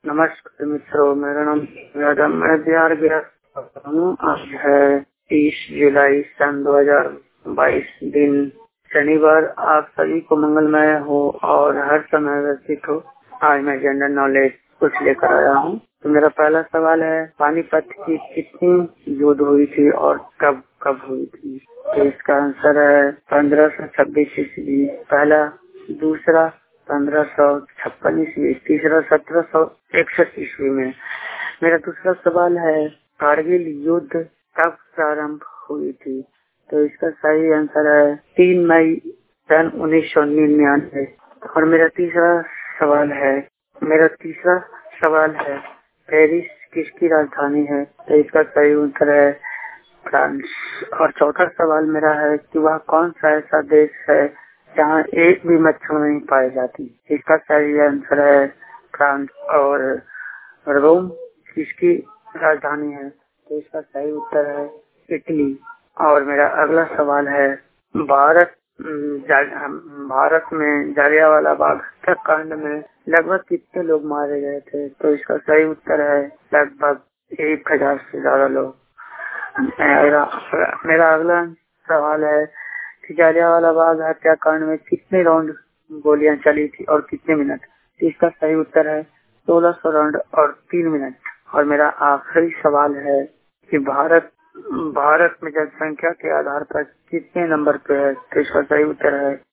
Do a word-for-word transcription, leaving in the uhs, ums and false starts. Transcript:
नमस्कार मित्रों, मेरा नाम यादव, मैं बिहार गया हूँ। आज है तीस जुलाई सन दो हजार बाईस, दिन शनिवार। आप सभी को मंगलमय हो और हर समय व्यतीत हो। आज मैं जनरल नॉलेज कुछ लेकर आया हूँ। तो मेरा पहला सवाल है, पानीपत की कितनी युद्ध हुई थी और कब कब हुई थी? तो इसका आंसर है पंद्रह सौ छब्बीस ईस्वी पहला, दूसरा पंद्रह सौ छप्पन ईस्वी, तीसरा सत्रह सौ इकसठ ईस्वी में। मेरा दूसरा सवाल है, कारगिल युद्ध कब प्रारंभ हुई थी? तो इसका सही आंसर है तीन मई सन उन्नीस सौ निन्यानवे। और मेरा तीसरा सवाल है मेरा तीसरा सवाल है पेरिस किसकी राजधानी है? तो इसका सही उत्तर है फ्रांस। और चौथा सवाल मेरा है कि वह कौन सा ऐसा देश है जहाँ एक भी मच्छर नहीं पाई जाती? इसका सही आंसर है फ्रांस। और रोम किसकी राजधानी है? तो इसका सही उत्तर है इटली। और मेरा अगला सवाल है, भारत भारत में जलियांवाला बाग हत्याकांड में लगभग कितने लोग मारे गए थे? तो इसका सही उत्तर है लगभग एक हजार से ज्यादा लोग। मेरा मेरा अगला सवाल है कि जलियांवाला बाग हत्याकांड में कितने राउंड गोलियां चली थी और कितने मिनट? इसका सही उत्तर है सोलह सौ राउंड और तीन मिनट। और मेरा आखिरी सवाल है कि भारत भारत में जनसंख्या के आधार पर कितने नंबर पे है? तो इसका सही उत्तर है